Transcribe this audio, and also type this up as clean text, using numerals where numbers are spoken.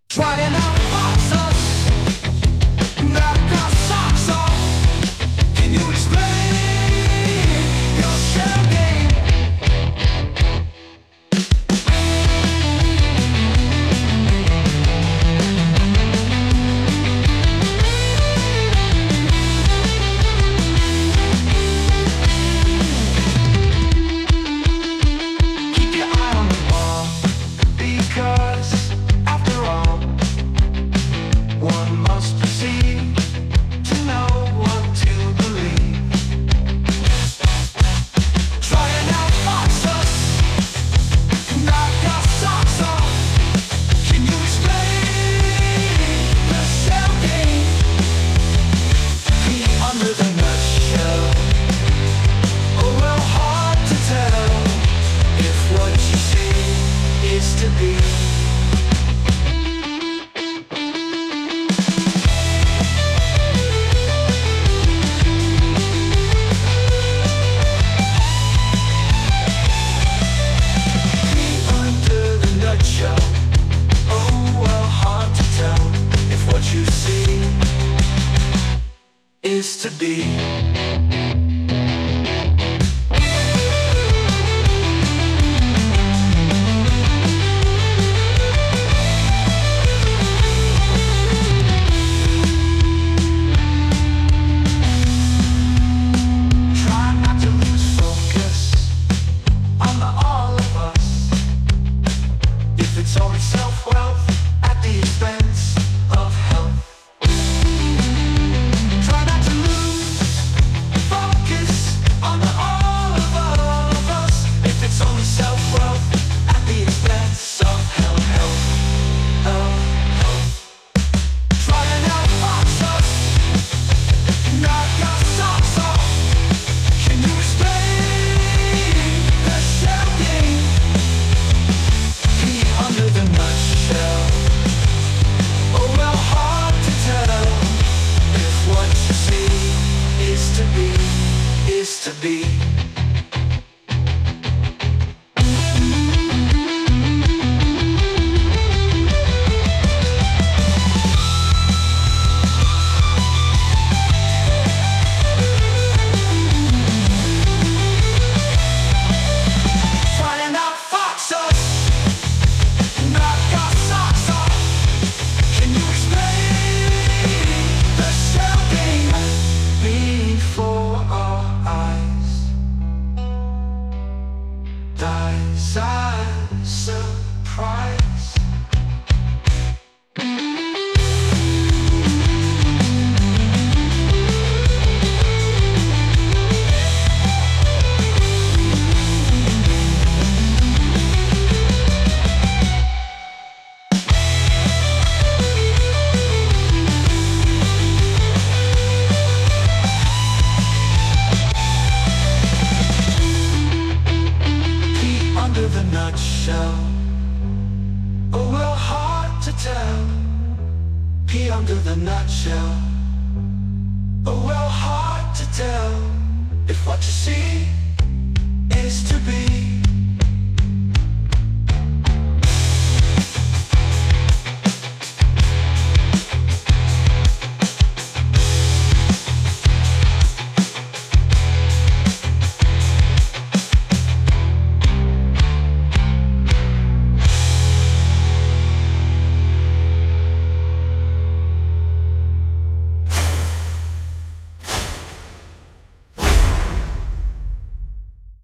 Trying out boxes, knock our socks off. Can you explain your shell game? Keep your eye on the ball, because after all, one must proceed to know what to believe. Trying out boxes, knock our socks off. Can you explain the shell game? Be under the nutshell. Oh, well, hard to tell if what you see is to be. Under the nutshell. Oh, well, hard to tell if what you see is to be. Try not to lose focus on the all of us. If it's only self-wealth at the expense of health. Try not to lose focus on the all of us. If it's only self-wealth at the expense of health. Trying out boxes, knock our socks off. Can you explain the shell game? Be under the nutshell. Oh, well, hard to tell if what you see is to be, is to be. Trying out foxes, knock our socks off. Can you explain the shell game? Before our eyes dies our surprise. Be under the nutshell. Oh, well, hard to tell. Be under the nutshell. Oh, well, hard to tell if what you see is to be.